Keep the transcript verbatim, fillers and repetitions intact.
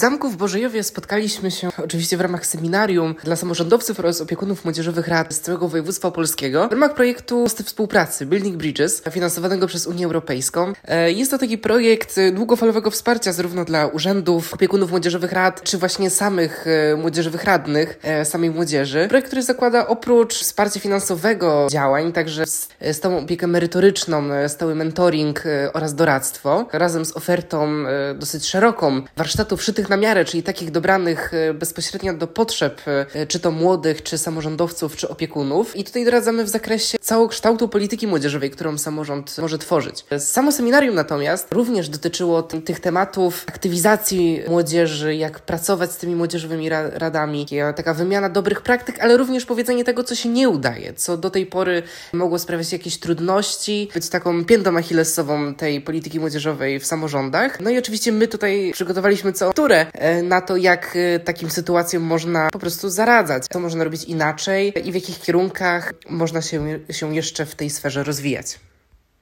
Zamku w Bożejowie spotkaliśmy się oczywiście w ramach seminarium dla samorządowców oraz opiekunów młodzieżowych rad z całego województwa polskiego w ramach projektu Mosty Współpracy Building Bridges, finansowanego przez Unię Europejską. Jest to taki projekt długofalowego wsparcia zarówno dla urzędów, opiekunów młodzieżowych rad, czy właśnie samych młodzieżowych radnych, samej młodzieży. Projekt, który zakłada oprócz wsparcia finansowego działań, także stałą opiekę merytoryczną, stały mentoring oraz doradztwo, razem z ofertą dosyć szeroką warsztatów szytych na miarę, czyli takich dobranych bezpośrednio do potrzeb, czy to młodych, czy samorządowców, czy opiekunów. I tutaj doradzamy w zakresie całokształtu polityki młodzieżowej, którą samorząd może tworzyć. Samo seminarium natomiast również dotyczyło t- tych tematów aktywizacji młodzieży, jak pracować z tymi młodzieżowymi ra- radami, taka wymiana dobrych praktyk, ale również powiedzenie tego, co się nie udaje, co do tej pory mogło sprawiać jakieś trudności, być taką piętą achillesową tej polityki młodzieżowej w samorządach. No i oczywiście my tutaj przygotowaliśmy co które na to, jak takim sytuacjom można po prostu zaradzać, co można robić inaczej i w jakich kierunkach można się, się jeszcze w tej sferze rozwijać.